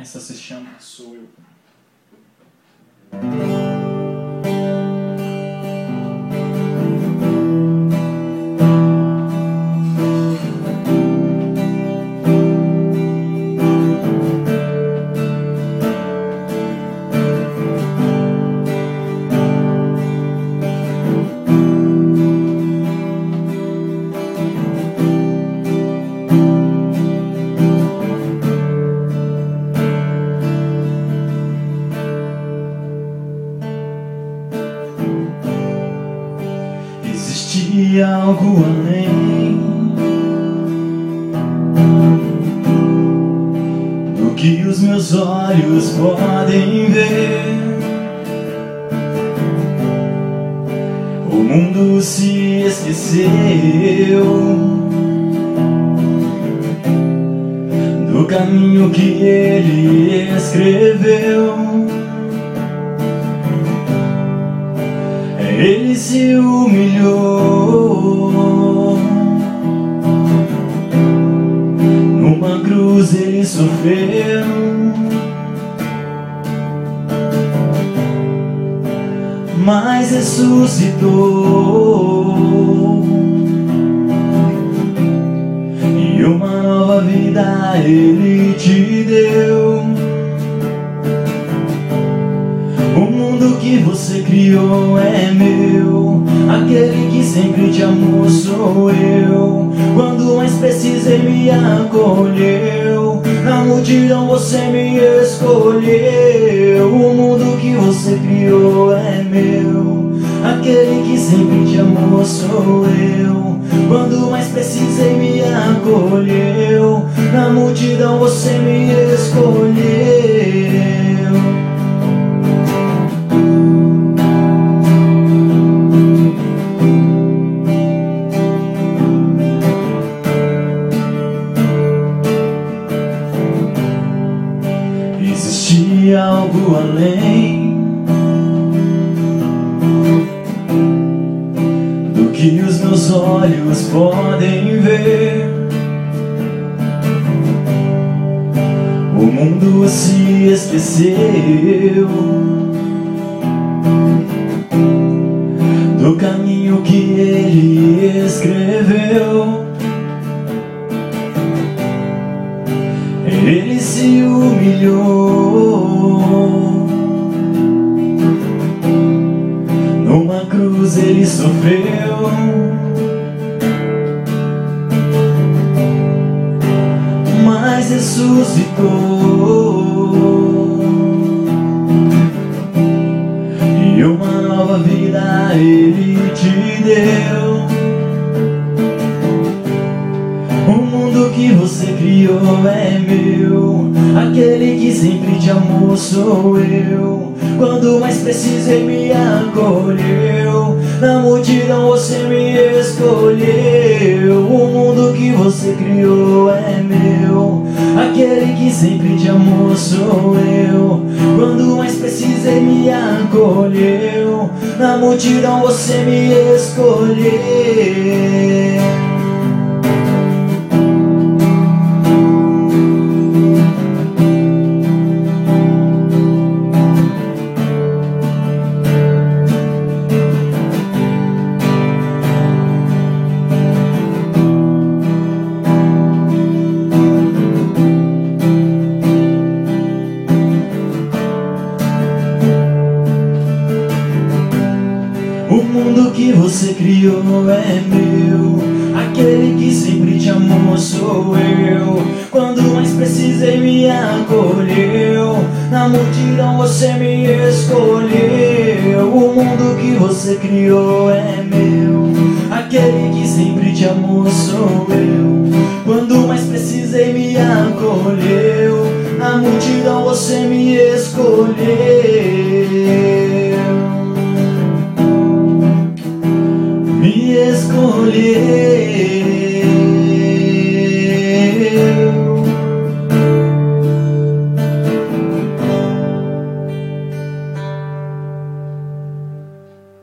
Essa se chama Sou Eu. Existe algo além do que os meus olhos podem ver. O mundo se esqueceu do caminho que ele escreveu. Ele se humilhou, numa cruz ele sofreu, mas ressuscitou, e uma nova vida ele te deu. O mundo que você criou é meu, aquele que sempre te amou sou eu. Quando mais precisei me acolheu, na multidão você me escolheu. O mundo que você criou é meu, aquele que sempre te amou sou eu. Quando mais precisei me acolheu, na multidão você me escolheu. Existe algo além do que os meus olhos podem ver. O mundo se esqueceu do caminho que ele escreveu. Ele se humilhou, numa cruz ele sofreu, mas ressuscitou, e uma nova vida ele te deu. O mundo que você criou é meu, aquele que sempre te amou sou eu. Quando mais precisei me acolheu, na multidão você me escolheu. O mundo que você criou é meu, aquele que sempre te amou sou eu. Quando mais precisei me acolheu, na multidão você me escolheu. O mundo que você criou é meu, aquele que sempre te amou sou eu. Quando mais precisei me acolheu, na multidão você me escolheu. O mundo que você criou é meu, aquele que sempre te amou sou eu. Quando mais precisei me acolheu, na multidão você me escolheu. Me escolheu.